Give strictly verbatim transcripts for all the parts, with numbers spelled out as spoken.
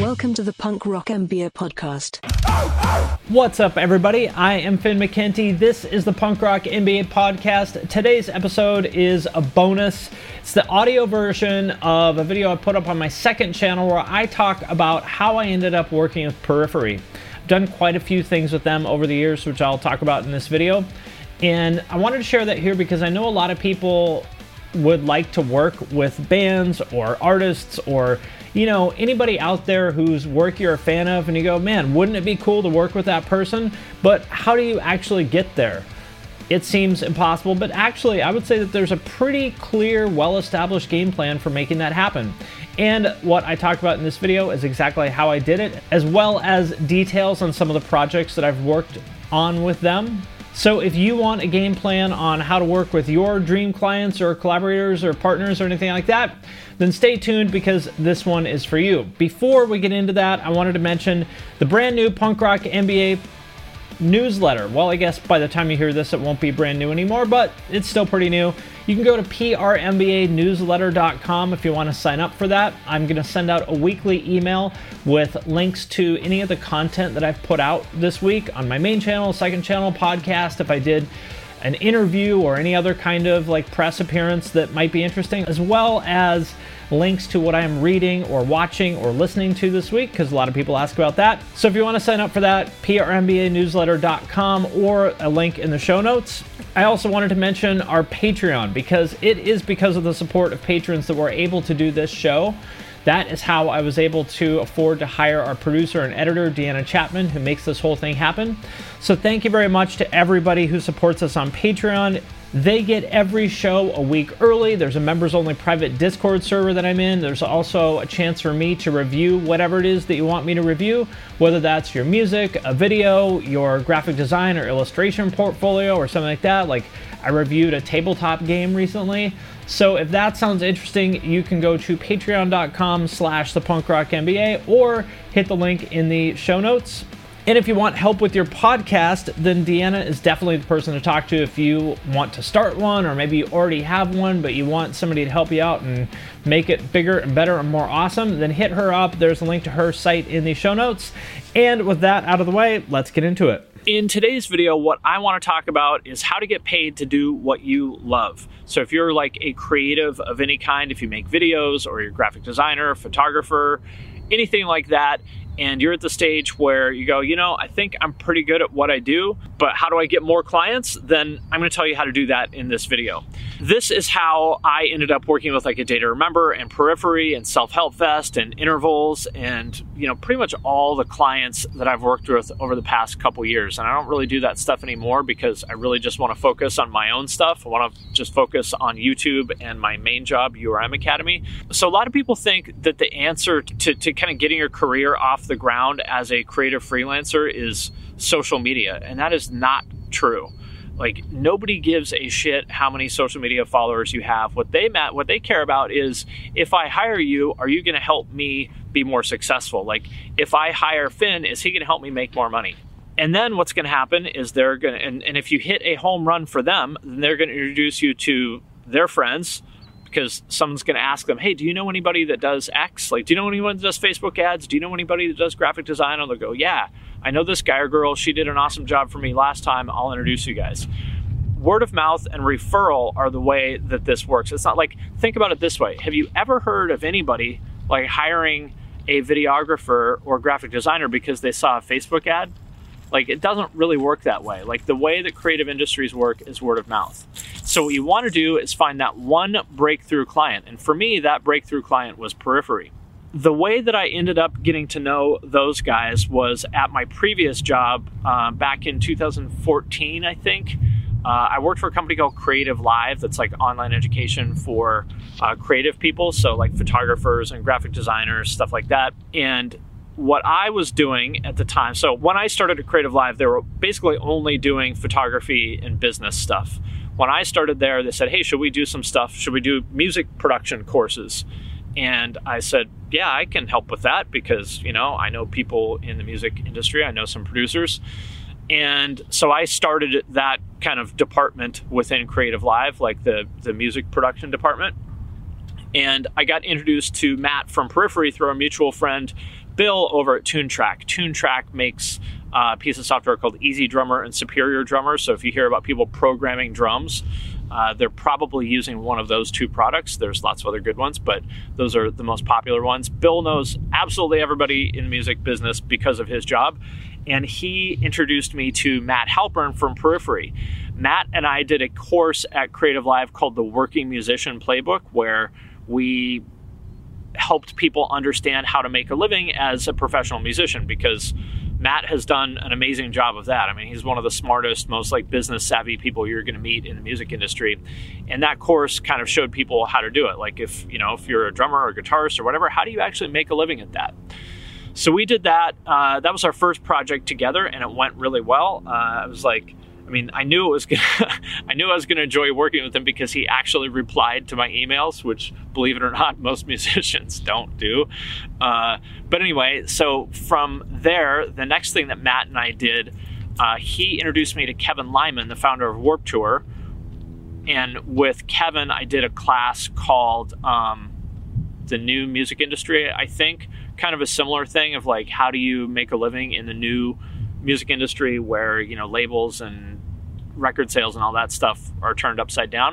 Welcome to the Punk Rock M B A podcast. What's up, everybody? I am Finn McKenty. This is the Punk Rock M B A podcast. Today's episode is a bonus. It's the audio version of a video I put up on my second channel where I talk about how I ended up working with Periphery. I've done quite a few things with them over the years, which I'll talk about in this video. And I wanted to share that here because I know a lot of people would like to work with bands or artists or, you know, anybody out there whose work you're a fan of and you go, man, wouldn't it be cool to work with that person? But how do you actually get there? It seems impossible, but actually I would say that there's a pretty clear, well-established game plan for making that happen. And what I talk about in this video is exactly how I did it, as well as details on some of the projects that I've worked on with them. So if you want a game plan on how to work with your dream clients or collaborators or partners or anything like that, then stay tuned because this one is for you. Before we get into that, I wanted to mention the brand new Punk Rock M B A newsletter. Well, I guess by the time you hear this, it won't be brand new anymore, but it's still pretty new. You can go to P R M B A newsletter dot com if you want to sign up for that. I'm going to send out a weekly email with links to any of the content that I've put out this week on my main channel, second channel, podcast, if I did an interview or any other kind of like press appearance that might be interesting, as well as links to what I'm reading or watching or listening to this week, because a lot of people ask about that. So if you want to sign up for that, P R M B A newsletter dot com or a link in the show notes. I also wanted to mention our Patreon, because it is because of the support of patrons that we're able to do this show. That is how I was able to afford to hire our producer and editor, Deanna Chapman, who makes this whole thing happen. So thank you very much to everybody who supports us on Patreon. They get every show a week early. There's a members-only private Discord server that I'm in. There's also a chance for me to review whatever it is that you want me to review, whether that's your music, a video, your graphic design or illustration portfolio or something like that. Like I reviewed a tabletop game recently. So if that sounds interesting, you can go to patreon dot com slash the punk rock M B A or hit the link in the show notes. And if you want help with your podcast, then Deanna is definitely the person to talk to if you want to start one, or maybe you already have one, but you want somebody to help you out and make it bigger and better and more awesome, then hit her up. There's a link to her site in the show notes. And with that out of the way, let's get into it. In today's video, what I want to talk about is how to get paid to do what you love. So if you're like a creative of any kind, if you make videos or you're a graphic designer, photographer, anything like that, and you're at the stage where you go, you know, I think I'm pretty good at what I do, but how do I get more clients? Then I'm going to tell you how to do that in this video. This is how I ended up working with like a Day to Remember and Periphery and Self-Help Fest and Intervals and, you know, pretty much all the clients that I've worked with over the past couple years. And I don't really do that stuff anymore because I really just want to focus on my own stuff. I want to just focus on YouTube and my main job, U R M Academy. So a lot of people think that the answer to, to kind of getting your career off the ground as a creative freelancer is social media, and that is not true. Like, nobody gives a shit how many social media followers you have. What they what they care about is, if I hire you, are you going to help me be more successful? Like, if I hire Finn, is he going to help me make more money? And then what's going to happen is they're going to, and, and if you hit a home run for them, then they're going to introduce you to their friends, because someone's going to ask them, hey, do you know anybody that does X? Like, do you know anyone that does Facebook ads? Do you know anybody that does graphic design? And they'll go, yeah, I know this guy or girl. She did an awesome job for me last time. I'll introduce you guys. Word of mouth and referral are the way that this works. It's not like, think about it this way. Have you ever heard of anybody like hiring a videographer or graphic designer because they saw a Facebook ad? Like, it doesn't really work that way. Like, the way that creative industries work is word of mouth. So what you want to do is find that one breakthrough client. And for me, that breakthrough client was Periphery. The way that I ended up getting to know those guys was at my previous job uh, back in two thousand fourteen, I think. Uh, I worked for a company called Creative Live that's like online education for uh, creative people. So like photographers and graphic designers, stuff like that. And what I was doing at the time, so when I started at Creative Live, they were basically only doing photography and business stuff. When I started there, they said, hey, should we do some stuff? Should we do music production courses? And I said, yeah, I can help with that because, you know, I know people in the music industry. I know some producers. And so I started that kind of department within Creative Live, like the, the music production department. And I got introduced to Matt from Periphery through a mutual friend Bill over at TuneTrack. TuneTrack makes uh, a piece of software called Easy Drummer and Superior Drummer. So if you hear about people programming drums, uh, they're probably using one of those two products. There's lots of other good ones, but those are the most popular ones. Bill knows absolutely everybody in the music business because of his job. And he introduced me to Matt Halpern from Periphery. Matt and I did a course at Creative Live called the Working Musician Playbook, where we helped people understand how to make a living as a professional musician, because Matt has done an amazing job of that. I mean, he's one of the smartest, most like business savvy people you're going to meet in the music industry. And that course kind of showed people how to do it. Like if, you know, if you're a drummer or a guitarist or whatever, how do you actually make a living at that? So we did that. Uh, that was our first project together, and it went really well. Uh, I was like, I mean, I knew it was gonna, I knew I was going to enjoy working with him because he actually replied to my emails, which, believe it or not, most musicians don't do. Uh, but anyway, so from there, the next thing that Matt and I did, uh, he introduced me to Kevin Lyman, the founder of Warped Tour. And with Kevin, I did a class called um, The New Music Industry, I think. Kind of a similar thing of like, how do you make a living in the new music industry where, you know, labels and record sales and all that stuff are turned upside down.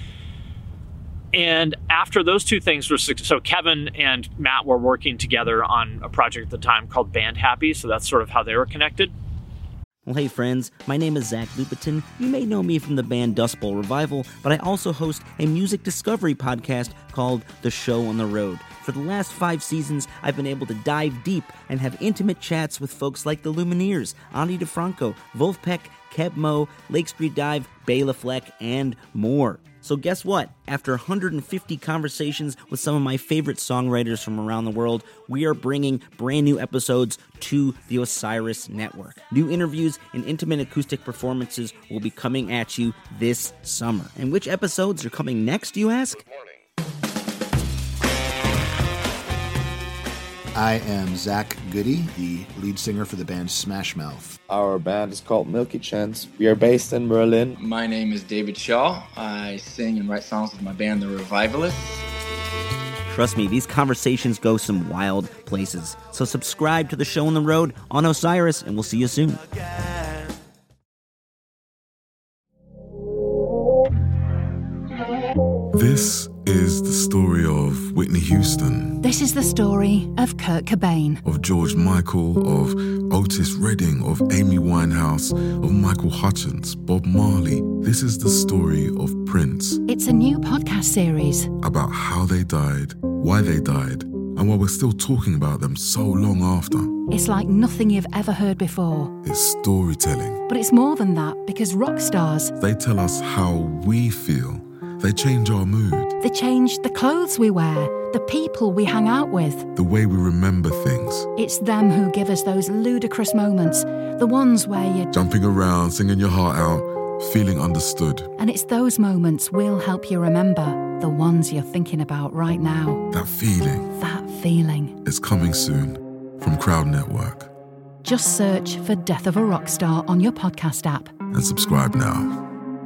And after those two things were, so Kevin and Matt were working together on a project at the time called Band Happy. So that's sort of how they were connected. Well, hey friends, my name is Zach Lupetin. You may know me from the band Dust Bowl Revival, but I also host a music discovery podcast called The Show on the Road. For the last five seasons, I've been able to dive deep and have intimate chats with folks like the Lumineers, Ani DeFranco, Wolfpack, Keb Mo, Lake Street Dive, Bela Fleck, and more. So guess what? After one hundred fifty conversations with some of my favorite songwriters from around the world, we are bringing brand new episodes to the Osiris Network. New interviews and intimate acoustic performances will be coming at you this summer. And which episodes are coming next, you ask? I am Zach Goody, the lead singer for the band Smash Mouth. Our band is called Milky Chance. We are based in Berlin. My name is David Shaw. I sing and write songs with my band, The Revivalists. Trust me, these conversations go some wild places. So subscribe to The Show on the Road on Osiris, and we'll see you soon. This is the story of Whitney Houston. This is the story of Kurt Cobain. Of George Michael, of Otis Redding, of Amy Winehouse, of Michael Hutchence, Bob Marley. This is the story of Prince. It's a new podcast series about how they died, why they died, and why we're still talking about them so long after. It's like nothing you've ever heard before. It's storytelling. But it's more than that, because rock stars, they tell us how we feel. They change our mood. They change the clothes we wear, the people we hang out with, the way we remember things. It's them who give us those ludicrous moments, the ones where you're jumping around, singing your heart out, feeling understood. And it's those moments we'll help you remember, the ones you're thinking about right now. That feeling. That feeling. It's coming soon from Crowd Network. Just search for Death of a Rock Star on your podcast app. And subscribe now.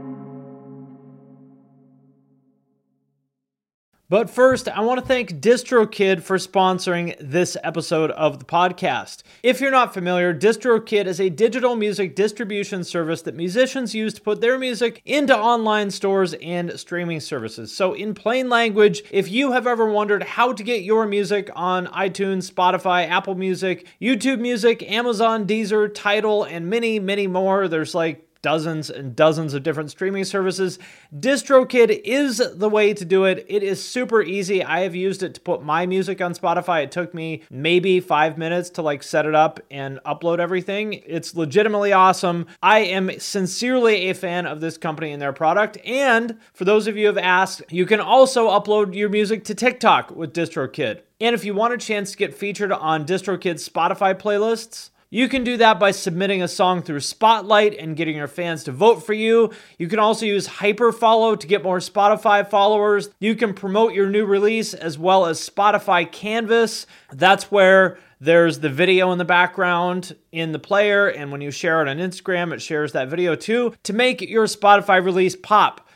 But first, I want to thank DistroKid for sponsoring this episode of the podcast. If you're not familiar, DistroKid is a digital music distribution service that musicians use to put their music into online stores and streaming services. So in plain language, if you have ever wondered how to get your music on iTunes, Spotify, Apple Music, YouTube Music, Amazon, Deezer, Tidal, and many, many more, there's like dozens and dozens of different streaming services, DistroKid is the way to do it. It is super easy. I have used it to put my music on Spotify. It took me maybe five minutes to like set it up and upload everything. It's legitimately awesome. I am sincerely a fan of this company and their product. And for those of you who have asked, you can also upload your music to TikTok with DistroKid. And if you want a chance to get featured on DistroKid's Spotify playlists, you can do that by submitting a song through Spotlight and getting your fans to vote for you. You can also use Hyperfollow to get more Spotify followers. You can promote your new release as well as Spotify Canvas. That's where there's the video in the background in the player, and when you share it on Instagram, it shares that video too to make your Spotify release pop.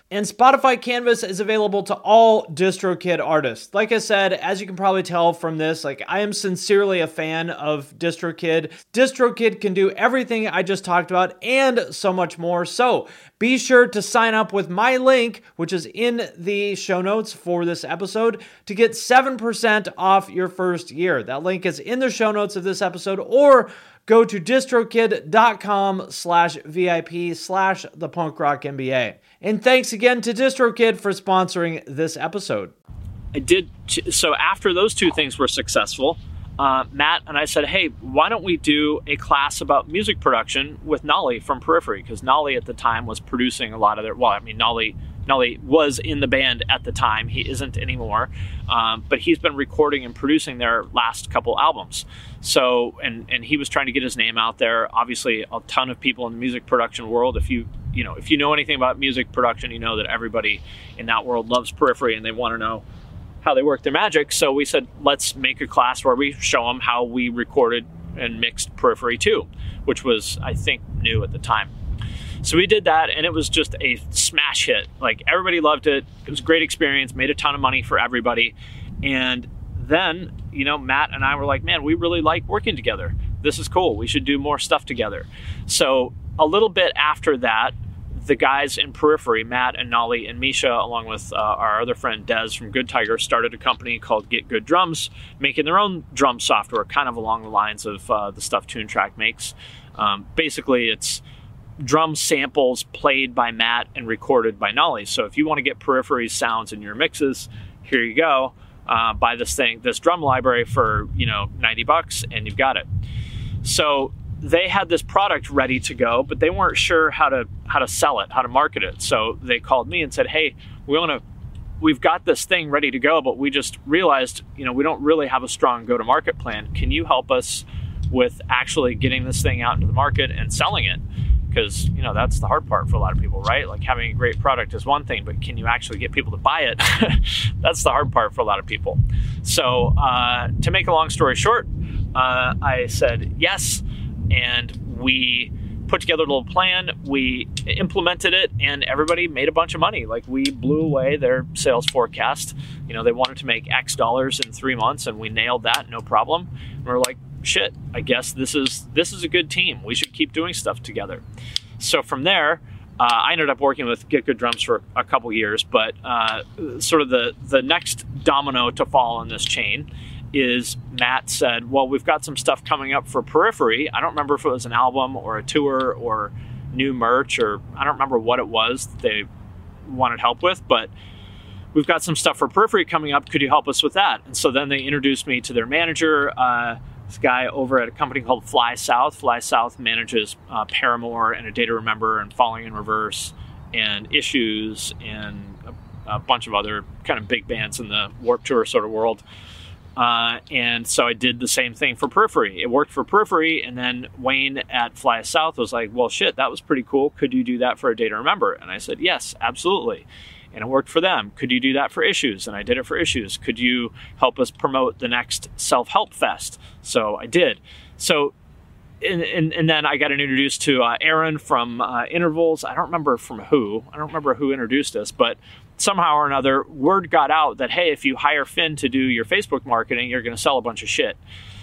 And Spotify Canvas is available to all DistroKid artists. Like I said, as you can probably tell from this, like I am sincerely a fan of DistroKid. DistroKid can do everything I just talked about and so much more. So be sure to sign up with my link, which is in the show notes for this episode, to get seven percent off your first year. That link is in the show notes of this episode, or go to distrokid.com slash VIP slash the punk rock MBA. And thanks again to DistroKid for sponsoring this episode. I did, so after those two things were successful, uh, Matt and I said, hey, why don't we do a class about music production with Nolly from Periphery? Because Nolly at the time was producing a lot of their, well, I mean, Nolly Nolly was in the band at the time. He isn't anymore, um, but he's been recording and producing their last couple albums. So, and and he was trying to get his name out there. Obviously, a ton of people in the music production world. If you you know if you know anything about music production, you know that everybody in that world loves Periphery and they want to know how they work their magic. So we said, let's make a class where we show them how we recorded and mixed Periphery two, which was, I think, new at the time. So we did that, and it was just a smash hit. Like, everybody loved it. It was a great experience, made a ton of money for everybody. And then, you know, Matt and I were like, man, we really like working together. This is cool. We should do more stuff together. So a little bit after that, the guys in Periphery, Matt and Nolly and Misha, along with uh, our other friend Des from Good Tiger, started a company called Get Good Drums, making their own drum software, kind of along the lines of uh, the stuff Toontrack makes. Um, basically, it's drum samples played by Matt and recorded by Nolly. So if you want to get Periphery sounds in your mixes, here you go. Uh, buy this thing, this drum library for, you know, ninety bucks, and you've got it. So they had this product ready to go, but they weren't sure how to how to sell it, how to market it. So they called me and said, hey, we want to, we've got this thing ready to go, but we just realized, you know, we don't really have a strong go-to-market plan. Can you help us with actually getting this thing out into the market and selling it? Because, you know, that's the hard part for a lot of people, right? Like, having a great product is one thing, but can you actually get people to buy it? That's the hard part for a lot of people. So uh, to make a long story short, uh, I said yes, and we put together a little plan. We implemented it, and everybody made a bunch of money. Like, we blew away their sales forecast. You know, they wanted to make X dollars in three months, and we nailed that, no problem. And we're like, shit, I guess this is this is a good team. We should keep doing stuff together. So from there, uh, I ended up working with Get Good Drums for a couple years, but uh, sort of the, the next domino to fall in this chain is Matt said, well, we've got some stuff coming up for Periphery. I don't remember if it was an album or a tour or new merch, or I don't remember what it was they wanted help with, but we've got some stuff for Periphery coming up. Could you help us with that? And so then they introduced me to their manager, uh, this guy over at a company called Fly South. Fly South manages uh, Paramore and A Day to Remember and Falling in Reverse and Issues and a, a bunch of other kind of big bands in the Warped Tour sort of world. Uh, and so I did the same thing for Periphery. It worked for Periphery, and then Wayne at Fly South was like, well, shit, that was pretty cool. Could you do that for A Day to Remember? And I said, yes, absolutely. And it worked for them. Could you do that for Issues? And I did it for Issues. Could you help us promote the next Self-Help Fest? So I did. So, and, and, and then I got introduced to uh, Aaron from uh, Intervals. I don't remember from who. I don't remember who introduced us, but somehow or another, word got out that, hey, if you hire Finn to do your Facebook marketing, you're going to sell a bunch of shit.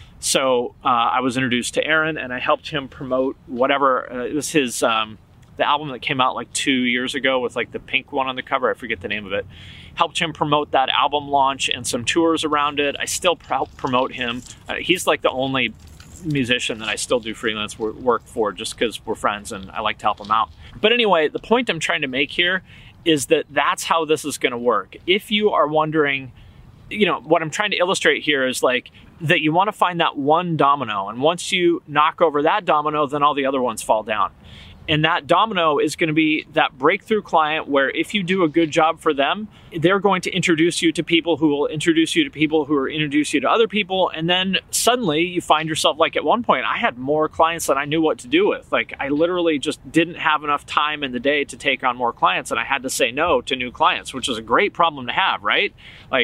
So uh, I was introduced to Aaron, and I helped him promote whatever. Uh, it was his... Um, the album that came out like two years ago with like the pink one on the cover. I forget the name of it. Helped him promote that album launch and some tours around it. I still help promote him. Uh, he's like the only musician that I still do freelance work for, just because we're friends and I like to help him out. But anyway, the point I'm trying to make here is that that's how this is going to work. If you are wondering, you know, what I'm trying to illustrate here is like that you want to find that one domino. And once you knock over that domino, then all the other ones fall down. And that domino is going to be that breakthrough client where if you do a good job for them, they're going to introduce you to people who will introduce you to people who will introduce you to other people. And then suddenly you find yourself, like, at one point, I had more clients than I knew what to do with. Like, I literally just didn't have enough time in the day to take on more clients. And I had to say no to new clients, which is a great problem to have, right? Like,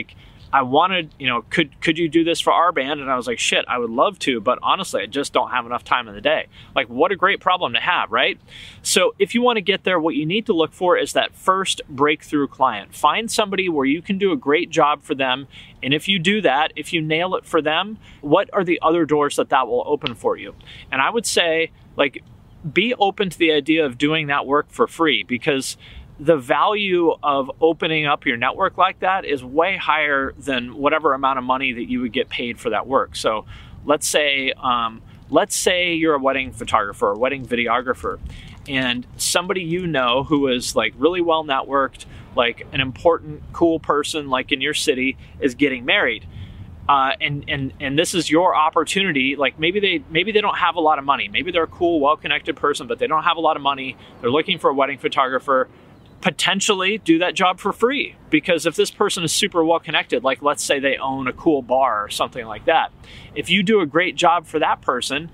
I wanted, you know, could could you do this for our band? And I was like, shit, I would love to, but honestly, I just don't have enough time in the day. Like, what a great problem to have, right? So if you want to get there, what you need to look for is that first breakthrough client. Find somebody where you can do a great job for them. And if you do that, if you nail it for them, what are the other doors that that will open for you? And I would say, like, be open to the idea of doing that work for free, because the value of opening up your network like that is way higher than whatever amount of money that you would get paid for that work. So let's say, um, let's say you're a wedding photographer or wedding videographer, and somebody you know who is like really well networked, like an important, cool person like in your city is getting married. Uh, and, and, and this is your opportunity. Like maybe they, maybe they don't have a lot of money. Maybe they're a cool, well-connected person, but they don't have a lot of money. They're looking for a wedding photographer. Potentially do that job for free, because if this person is super well connected, like let's say they own a cool bar or something like that, if you do a great job for that person,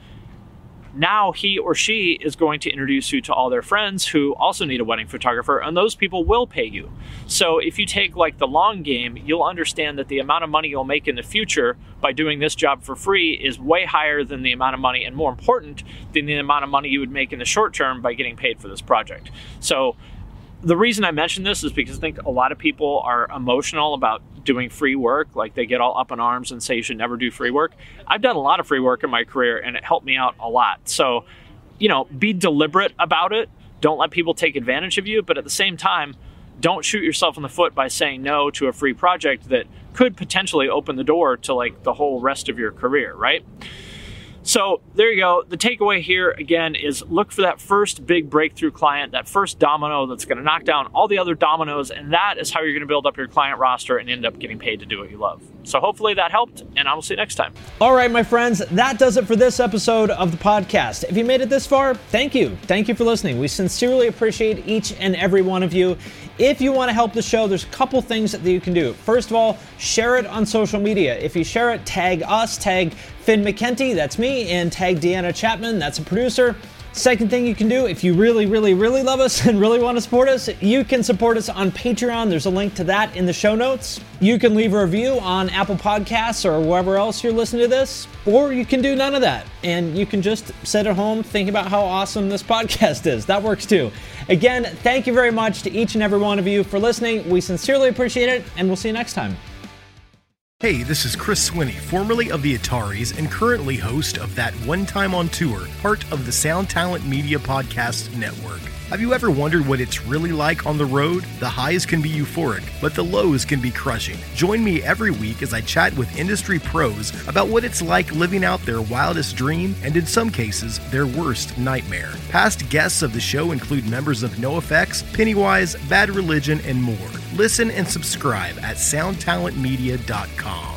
now he or she is going to introduce you to all their friends who also need a wedding photographer, and those people will pay you. So if you take like the long game, you'll understand that the amount of money you'll make in the future by doing this job for free is way higher than the amount of money, and more important than the amount of money you would make in the short term by getting paid for this project. So the reason I mention this is because I think a lot of people are emotional about doing free work. Like they get all up in arms and say you should never do free work. I've done a lot of free work in my career and it helped me out a lot. So, you know, be deliberate about it. Don't let people take advantage of you. But at the same time, don't shoot yourself in the foot by saying no to a free project that could potentially open the door to like the whole rest of your career, right? So there you go. The takeaway here, again, is look for that first big breakthrough client, that first domino that's going to knock down all the other dominoes, and that is how you're going to build up your client roster and end up getting paid to do what you love. So hopefully that helped, and I will see you next time. All right, my friends, that does it for this episode of the podcast. If you made it this far, thank you. Thank you for listening. We sincerely appreciate each and every one of you. If you want to help the show, there's a couple things that you can do. First of all, share it on social media. If you share it, tag us, tag Finn McKenty, that's me, and tag Deanna Chapman, that's a producer. Second thing you can do, if you really, really, really love us and really want to support us, you can support us on Patreon. There's a link to that in the show notes. You can leave a review on Apple Podcasts or wherever else you're listening to this, or you can do none of that. And you can just sit at home thinking about how awesome this podcast is. That works too. Again, thank you very much to each and every one of you for listening. We sincerely appreciate it, and we'll see you next time. Hey, this is Chris Swinney, formerly of the Ataris and currently host of That One Time on Tour, part of the Sound Talent Media Podcast Network. Have you ever wondered what it's really like on the road? The highs can be euphoric, but the lows can be crushing. Join me every week as I chat with industry pros about what it's like living out their wildest dream and, in some cases, their worst nightmare. Past guests of the show include members of NoFX, Pennywise, Bad Religion, and more. Listen and subscribe at sound talent media dot com.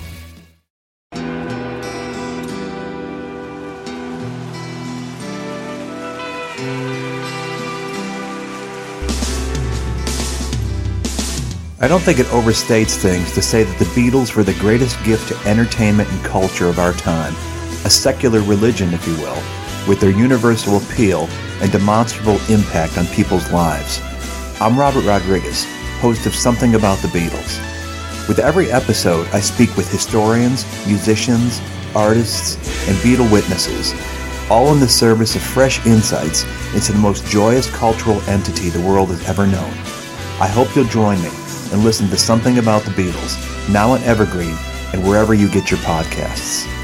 I don't think it overstates things to say that the Beatles were the greatest gift to entertainment and culture of our time, a secular religion, if you will, with their universal appeal and demonstrable impact on people's lives. I'm Robert Rodriguez, host of Something About the Beatles. With every episode, I speak with historians, musicians, artists, and Beatle witnesses, all in the service of fresh insights into the most joyous cultural entity the world has ever known. I hope you'll join me and listen to Something About the Beatles, now on Evergreen and wherever you get your podcasts.